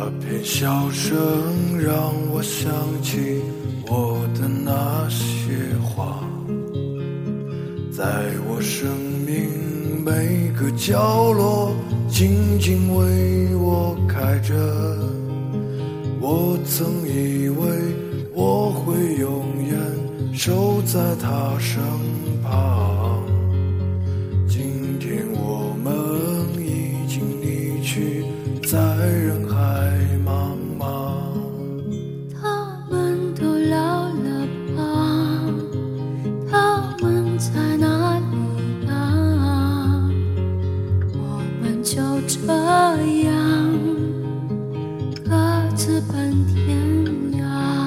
片笑声让我想起我的那些话，在我生命每个角落静静为我开着。我曾以为我会永远守在他身旁，今天我们已经离去，在人海茫茫。 他们都老了吧？他们在哪里呀？我们就这样各自奔天涯。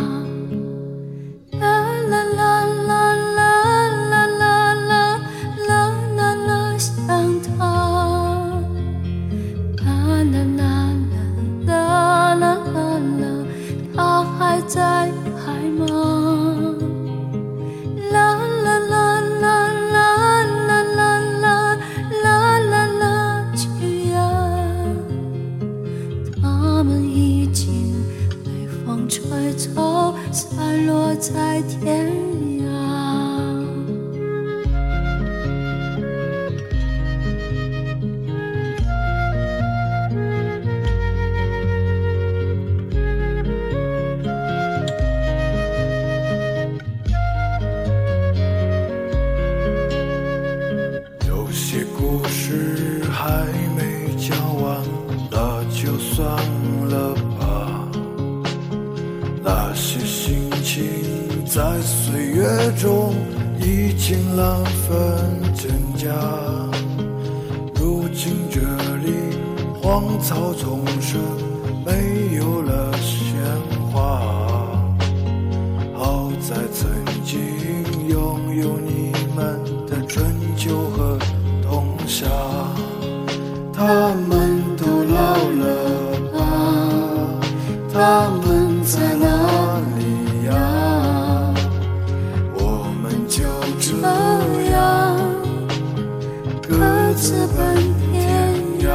啦啦啦啦啦啦啦啦啦啦啦，想他。啦啦啦啦啦啦啦，他还在海吗？啦啦啦啦啦啦啦啦啦啦啦，去呀！他们已经被风吹走，散落在天涯。 有些故事还没讲完，那就算了吧。那些心情在岁月中已经难分真假。如今这里荒草丛生，没有了鲜花。好在曾经拥有你们的春秋和冬夏。他们都老了吧？他们在哪里呀？我们就这样各自奔天涯。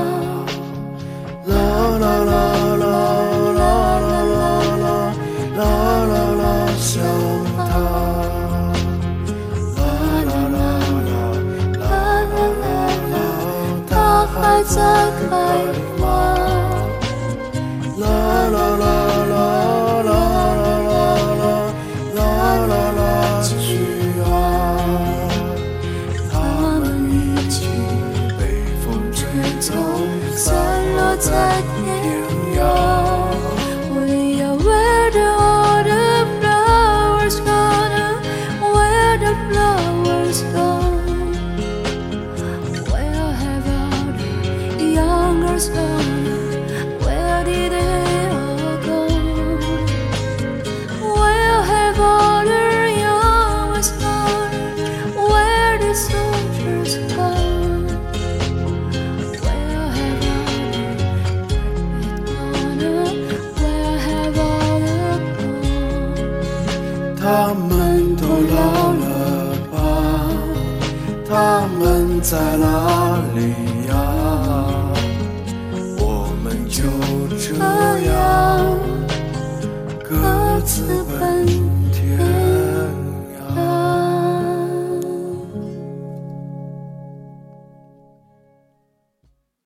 啦啦啦啦啦啦啦啦啦啦啦，想他。啦啦啦啦啦啦啦啦，他还在开吗？啦啦啦啦啦啦啦啦啦，去啊！他们已经被风吹走，散落在天涯。 Where do all the flowers gone? Where the flowers gone? Where have all the young girls gone? Where did they all go? Where have all the young ones gone? Where did soldiers gone? Where have all the gone? Where have all the gone? 他们都老了吧？他们在哪